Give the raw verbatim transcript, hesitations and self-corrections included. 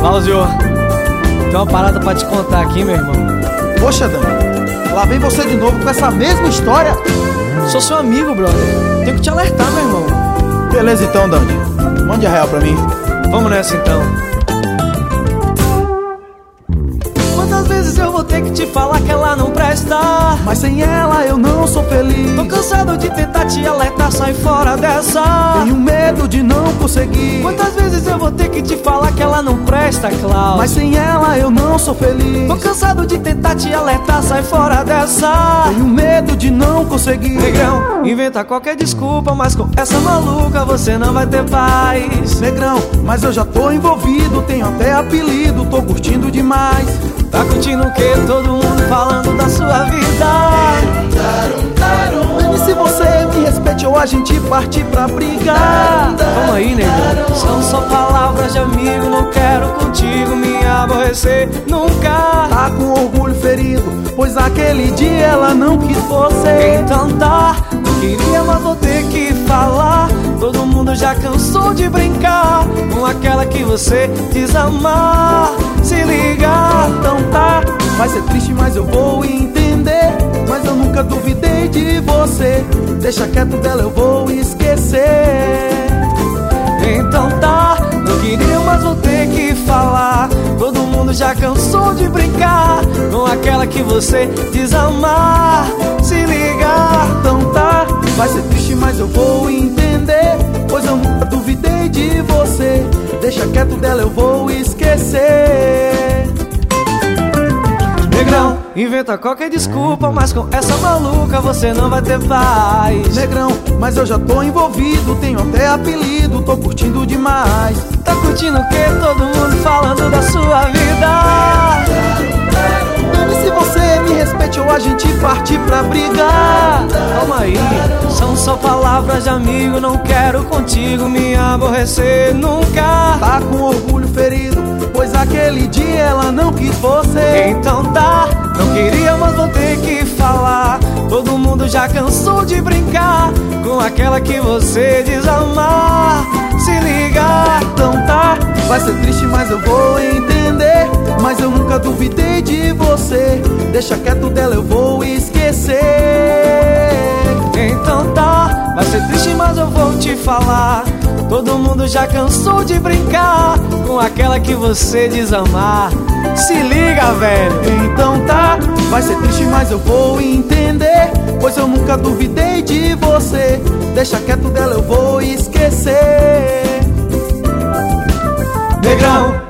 Áudio, tem uma parada pra te contar aqui, meu irmão. Poxa, Dani, lá vem você de novo com essa mesma história. Sou seu amigo, brother. Tenho que te alertar, meu irmão. Beleza então, Dani, mande a real pra mim. Vamos nessa então. Quantas vezes eu vou ter que te falar que ela não presta? Mas sem ela eu não sou feliz. Tô cansado de tentar te alertar, sai fora dessa. Tenho medo de não conseguir. Quantas vezes eu vou ter que te falar que ela não presta, Klaus? Mas sem ela eu não sou feliz. Tô cansado de tentar te alertar, sai fora dessa. Tenho medo de não conseguir. Negrão, inventa qualquer desculpa, mas com essa maluca você não vai ter paz. Negrão, mas eu já tô envolvido, tenho até apelido, tô curtindo demais. Tá curtindo o que? Todo mundo falando da sua vida. Dani, se você me respeite ou a gente parte pra brigar. Calma aí, negrão. São só palavras de amigo, não quero contigo me aborrecer nunca. Tá com orgulho ferido, pois aquele dia ela não quis você. Então tá, não queria, mas vou ter que falar. Todo mundo já cansou de brincar com aquela que você diz amar. Se ligar, então tá, vai ser triste, mas eu vou entender. Mas eu nunca duvidei de você. Deixa quieto dela, eu vou esquecer. Então tá, não queria, mas vou ter que falar. Todo mundo já cansou de brincar com aquela que você diz amar. Se ligar, então tá, vai ser triste, mas eu vou entender. Pois eu nunca duvidei de você. Deixa quieto dela, eu vou esquecer. Negrão, inventa qualquer desculpa, mas com essa maluca você não vai ter paz. Negrão, mas eu já tô envolvido, tenho até apelido, tô curtindo demais. Tá curtindo o que? Todo mundo falando da sua vida. Dani, se você me respeite ou a gente parte pra brigar. Calma aí, são só palavras de amigo, não quero contigo me aborrecer nunca. Tá com orgulho ferido, pois aquele dia ela não quis você. Então tá, não queria, mas vou ter que falar. Todo mundo já cansou de brincar com aquela que você diz amar. Se ligar, então tá, vai ser triste, mas eu vou entender. Mas eu nunca duvidei de você. Deixa quieto dela, eu vou esquecer. Então tá, vai ser triste, mas eu vou te falar. Todo mundo já cansou de brincar com aquela que você diz amar. Se liga, velho. Então tá, vai ser triste, mas eu vou entender. Pois eu nunca duvidei de você. Deixa quieto dela, eu vou esquecer. Negrão,